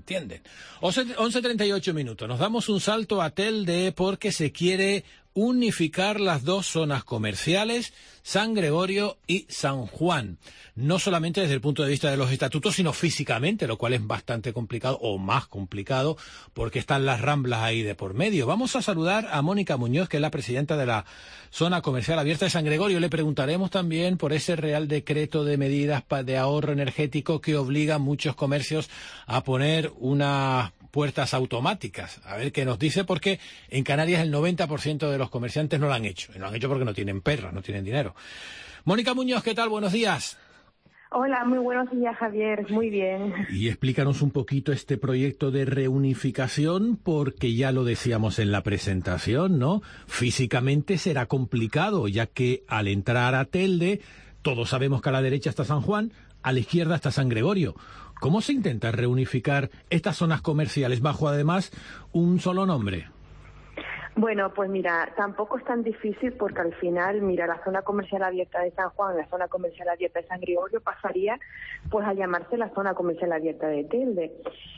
entienden. 11:38 minutos. Nos damos un salto a Telde porque se quiere unificar las dos zonas comerciales, San Gregorio y San Juan. No solamente desde el punto de vista de los estatutos, sino físicamente, lo cual es bastante complicado, o más complicado, porque están las ramblas ahí de por medio. Vamos a saludar a Mónica Muñoz, que es la presidenta de la Zona Comercial Abierta de San Gregorio. Le preguntaremos también por ese Real Decreto de medidas de ahorro energético que obliga a muchos comercios a poner unas puertas automáticas. A ver qué nos dice, porque en Canarias el 90% de los comerciantes no lo han hecho. Y no lo han hecho porque no tienen perras, no tienen dinero. Mónica Muñoz, ¿qué tal? Buenos días. Hola, muy buenos días, Javier. Muy bien. Y explícanos un poquito este proyecto de reunificación, porque ya lo decíamos en la presentación, ¿no? Físicamente será complicado, ya que al entrar a Telde, todos sabemos que a la derecha está San Juan, a la izquierda está San Gregorio. ¿Cómo se intenta reunificar estas zonas comerciales bajo, además, un solo nombre? Bueno, pues mira, tampoco es tan difícil porque al final, mira, la zona comercial abierta de San Juan, la zona comercial abierta de San Gregorio pasaría pues a llamarse la zona comercial abierta de Telde.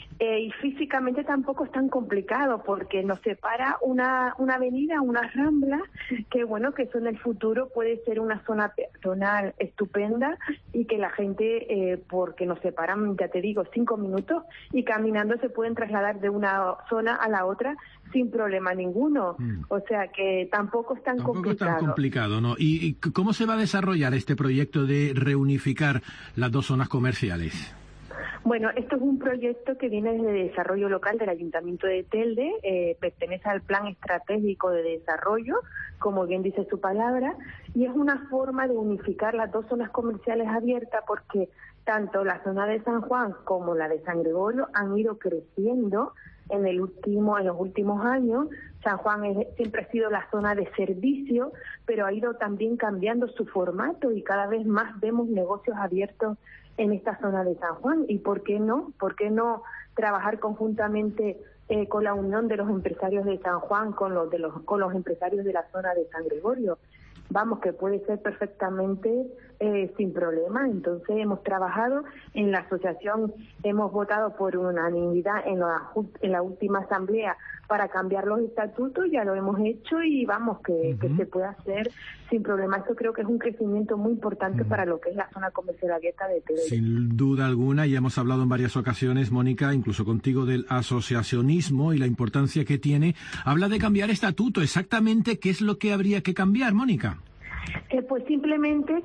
Y físicamente tampoco es tan complicado porque nos separa una avenida, una rambla, que bueno, que eso en el futuro puede ser una zona peatonal estupenda y que la gente, porque nos separan, ya te digo, 5 minutos y caminando se pueden trasladar de una zona a la otra sin problema ninguno. O sea que tampoco es tan complicado. Tampoco es tan complicado, ¿no? ¿Y cómo se va a desarrollar este proyecto de reunificar las dos zonas comerciales? Bueno, esto es un proyecto que viene desde Desarrollo Local del Ayuntamiento de Telde, pertenece al Plan Estratégico de Desarrollo, como bien dice su palabra, y es una forma de unificar las dos zonas comerciales abiertas porque tanto la zona de San Juan como la de San Gregorio han ido creciendo en los últimos años. San Juan siempre ha sido la zona de servicio, pero ha ido también cambiando su formato y cada vez más vemos negocios abiertos en esta zona de San Juan. ¿Y por qué no? ¿Por qué no trabajar conjuntamente con la unión de los empresarios de San Juan con los empresarios de la zona de San Gregorio? Vamos, que puede ser perfectamente sin problema. Entonces hemos trabajado en la asociación, hemos votado por unanimidad en la última asamblea para cambiar los estatutos, ya lo hemos hecho y vamos, que se puede hacer sin problema. Esto creo que es un crecimiento muy importante para lo que es la zona comercial abierta de Telde. Sin duda alguna, y hemos hablado en varias ocasiones, Mónica, incluso contigo, del asociacionismo y la importancia que tiene. Habla de cambiar estatuto. Exactamente, ¿qué es lo que habría que cambiar, Mónica? Pues simplemente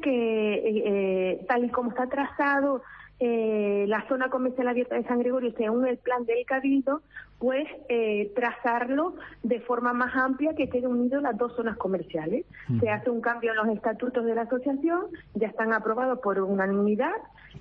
que tal y como está trazado la zona comercial abierta de San Gregorio según el plan del Cabildo, pues trazarlo de forma más amplia, que quede unido las dos zonas comerciales. Se hace un cambio en los estatutos de la asociación, ya están aprobados por unanimidad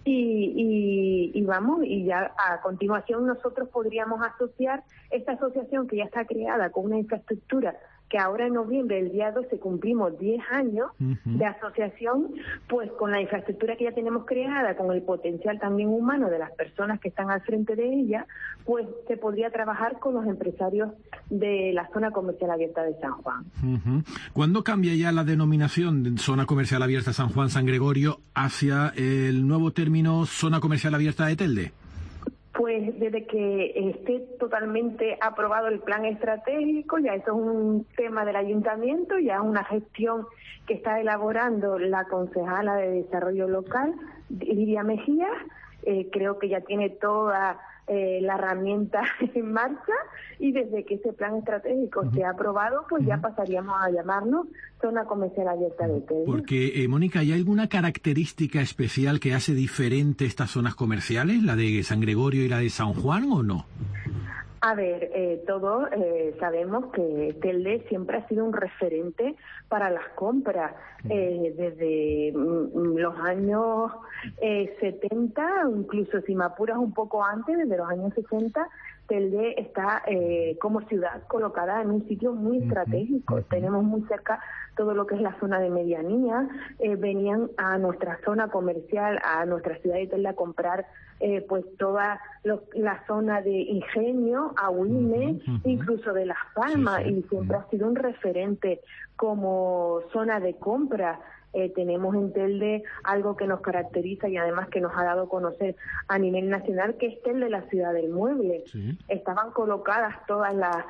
y vamos, y ya a continuación nosotros podríamos asociar esta asociación que ya está creada con una infraestructura que ahora en noviembre, el día 12, cumplimos 10 años de asociación, pues con la infraestructura que ya tenemos creada, con el potencial también humano de las personas que están al frente de ella, pues se podría trabajar con los empresarios de la zona comercial abierta de San Juan. ¿Cuándo cambia ya la denominación de zona comercial abierta San Juan-San Gregorio hacia el nuevo término zona comercial abierta de Telde? Pues desde que esté totalmente aprobado el plan estratégico, ya eso es un tema del ayuntamiento, ya es una gestión que está elaborando la concejala de Desarrollo Local, Lidia Mejía. Creo que ya tiene toda la herramienta en marcha y desde que ese plan estratégico esté aprobado, pues ya pasaríamos a llamarnos zona comercial abierta de Telde. Porque, Mónica, ¿hay alguna característica especial que hace diferente estas zonas comerciales, la de San Gregorio y la de San Juan, o no? A ver, todos sabemos que Telde siempre ha sido un referente para las compras. Desde los años 70, incluso si me apuras un poco antes, desde los años 60, Telde está como ciudad colocada en un sitio muy estratégico. Tenemos muy cerca todo lo que es la zona de medianía. Venían a nuestra zona comercial, a nuestra ciudad de Telde a comprar pues toda la zona de Ingenio, Agüime, incluso de Las Palmas, y siempre ha sido un referente como zona de compra. Tenemos en Telde algo que nos caracteriza y además que nos ha dado a conocer a nivel nacional, que es Telde, la ciudad del mueble. Sí. Estaban colocadas todas las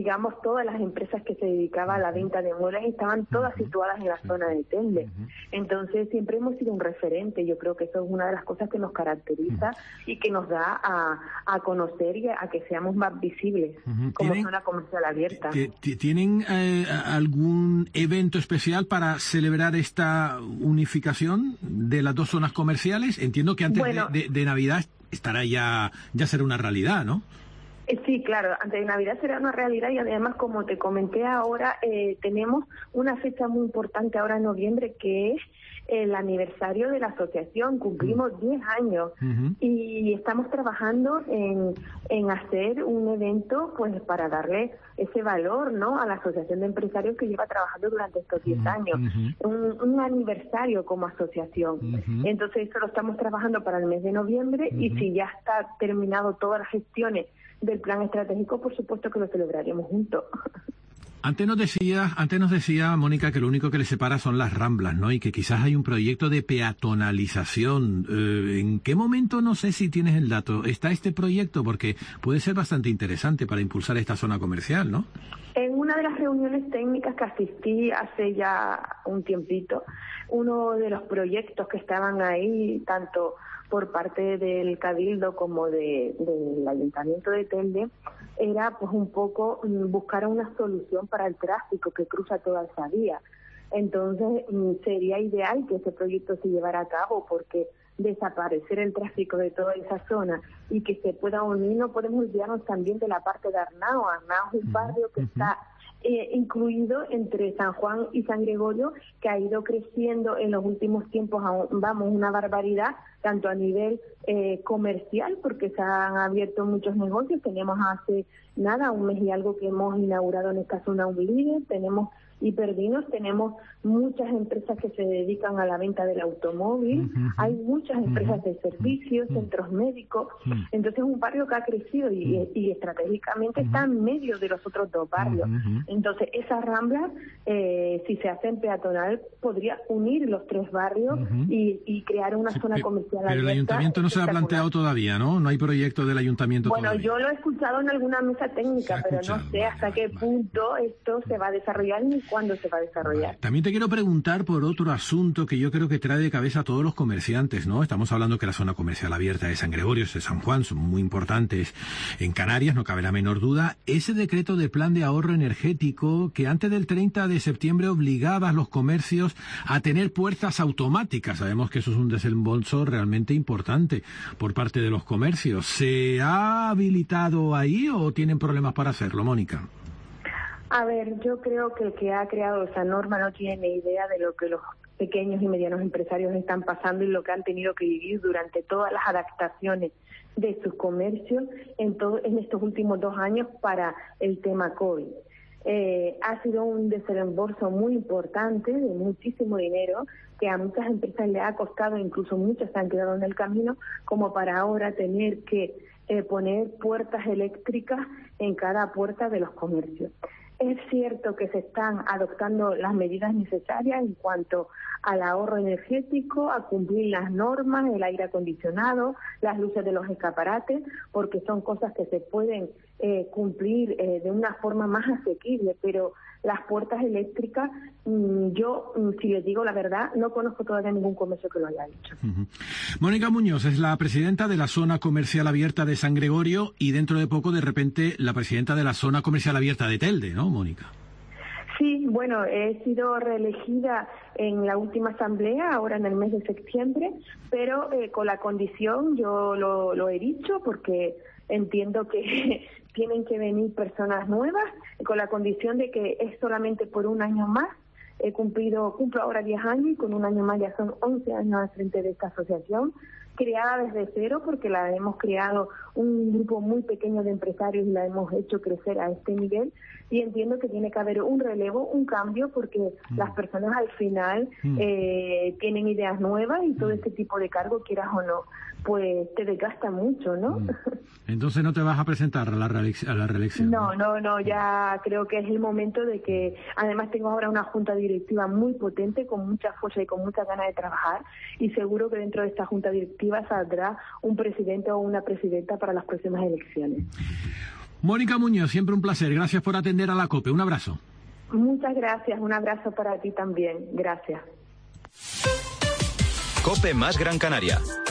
empresas que se dedicaban a la venta de muebles, estaban todas situadas en la zona de Telde. Entonces siempre hemos sido un referente. Yo creo que eso es una de las cosas que nos caracteriza y que nos da a conocer y a que seamos más visibles como zona comercial abierta. ¿Tienen algún evento especial para celebrar esta unificación de las dos zonas comerciales? Entiendo que antes de Navidad estará ya será una realidad, ¿no? Sí, claro, antes de Navidad será una realidad y además, como te comenté ahora, tenemos una fecha muy importante ahora en noviembre, que es el aniversario de la asociación. Cumplimos 10 años y estamos trabajando en hacer un evento pues para darle ese valor, ¿no?, a la asociación de empresarios que lleva trabajando durante estos 10 años. Un aniversario como asociación. Entonces eso lo estamos trabajando para el mes de noviembre y si ya está terminado todas las gestiones del plan estratégico, por supuesto que lo celebraremos juntos. Antes nos decía, Mónica, que lo único que le separa son las Ramblas, ¿no? Y que quizás hay un proyecto de peatonalización. ¿En qué momento, no sé si tienes el dato, está este proyecto? Porque puede ser bastante interesante para impulsar esta zona comercial, ¿no? En una de las reuniones técnicas que asistí hace ya un tiempito, uno de los proyectos que estaban ahí, tanto por parte del Cabildo como del Ayuntamiento de Telde, era pues un poco buscar una solución para el tráfico que cruza toda esa vía. Entonces sería ideal que ese proyecto se llevara a cabo, porque desaparecer el tráfico de toda esa zona y que se pueda unir, no podemos olvidarnos también de la parte de Arnao. Arnao es un barrio que está incluido entre San Juan y San Gregorio, que ha ido creciendo en los últimos tiempos, una barbaridad, tanto a nivel comercial, porque se han abierto muchos negocios. Tenemos hace un mes y algo que hemos inaugurado en esta zona un líder, tenemos hipervinos, tenemos muchas empresas que se dedican a la venta del automóvil, hay muchas empresas de servicios, centros médicos. Entonces es un barrio que ha crecido y estratégicamente está en medio de los otros dos barrios. Entonces esas ramblas, si se hacen peatonal, podría unir los tres barrios y crear una zona comercial abierta. Pero el ayuntamiento no se ha planteado todavía, ¿no? No hay proyecto del ayuntamiento todavía. Yo lo he escuchado en alguna mesa técnica, pero no sé hasta qué punto esto se va a desarrollar ni cuándo se va a desarrollar. Vale. También te quiero preguntar por otro asunto que yo creo que trae de cabeza a todos los comerciantes, ¿no? Estamos hablando que la zona comercial abierta de San Gregorio, de San Juan, son muy importantes en Canarias, no cabe la menor duda. Ese decreto de plan de ahorro energético que antes del 30 de septiembre obligaba a los comercios a tener puertas automáticas. Sabemos que eso es un desembolso realmente importante por parte de los comercios. ¿Se ha habilitado ahí o tienen problemas para hacerlo, Mónica? A ver, yo creo que el que ha creado esa norma no tiene ni idea de lo que los pequeños y medianos empresarios están pasando y lo que han tenido que vivir durante todas las adaptaciones de sus comercios en estos últimos 2 años para el tema COVID. Ha sido un desembolso muy importante de muchísimo dinero que a muchas empresas le ha costado, incluso muchas se han quedado en el camino, como para ahora tener que poner puertas eléctricas en cada puerta de los comercios. Es cierto que se están adoptando las medidas necesarias en cuanto al ahorro energético, a cumplir las normas, el aire acondicionado, las luces de los escaparates, porque son cosas que se pueden cumplir de una forma más asequible, pero las puertas eléctricas, yo, si les digo la verdad, no conozco todavía ningún comercio que lo haya hecho. Mónica Muñoz es la presidenta de la zona comercial abierta de San Gregorio y dentro de poco, de repente, la presidenta de la zona comercial abierta de Telde, ¿no, Mónica? Sí, bueno, he sido reelegida en la última asamblea, ahora en el mes de septiembre, pero con la condición, yo lo he dicho, porque entiendo que tienen que venir personas nuevas, con la condición de que es solamente por un año más. Cumplo ahora 10 años y con un año más ya son 11 años al frente de esta asociación. creada desde cero, porque la hemos creado un grupo muy pequeño de empresarios y la hemos hecho crecer a este nivel, y entiendo que tiene que haber un relevo, un cambio, porque las personas al final tienen ideas nuevas y todo este tipo de cargo, quieras o no, pues te desgasta mucho, ¿no? Entonces no te vas a presentar a la reelección. No, ya creo que es el momento de que, además tengo ahora una junta directiva muy potente, con mucha fuerza y con muchas ganas de trabajar, y seguro que dentro de esta junta directiva saldrá un presidente o una presidenta para las próximas elecciones. Mónica Muñoz, siempre un placer. Gracias por atender a la COPE. Un abrazo. Muchas gracias. Un abrazo para ti también. Gracias. COPE más Gran Canaria.